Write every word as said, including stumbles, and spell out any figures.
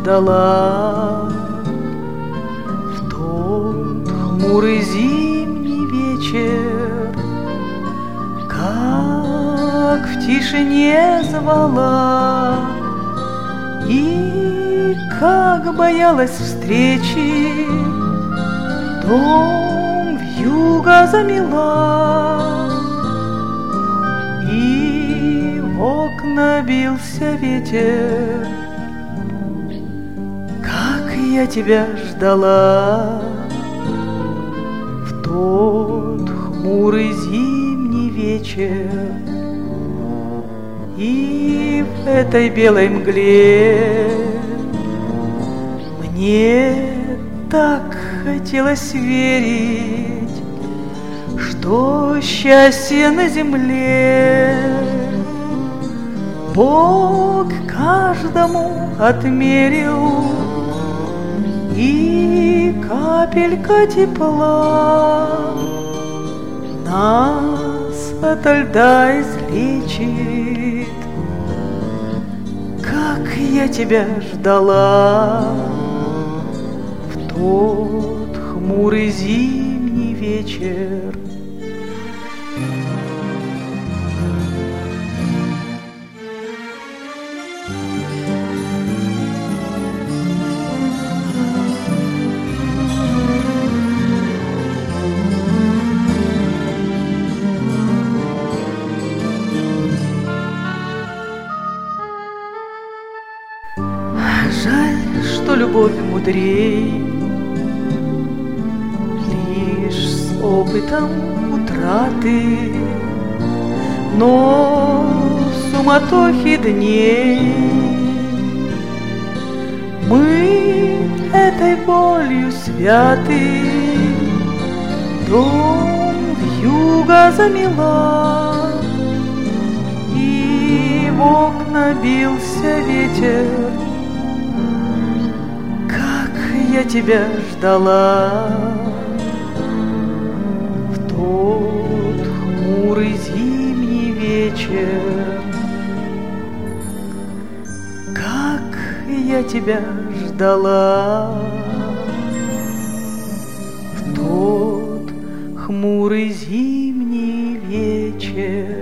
ждала в тот хмурый зимний вечер, как в тишине звала и как боялась встречи, дом вьюга замела, и в окна бился ветер. Как я тебя ждала в тот хмурый зимний вечер, и в этой белой мгле мне так хотелось верить, что счастье на земле Бог каждому отмерил, и капелька тепла нас ото льда излечит. Как я тебя ждала в тот хмурый зимний вечер. Жаль, что любовь мудрей, лишь с опытом утраты, но в суматохе дней мы этой болью святы. Дом вьюга замела, и в окна бился ветер. Я тебя ждала в тот хмурый зимний вечер. Как я тебя ждала в тот хмурый зимний вечер.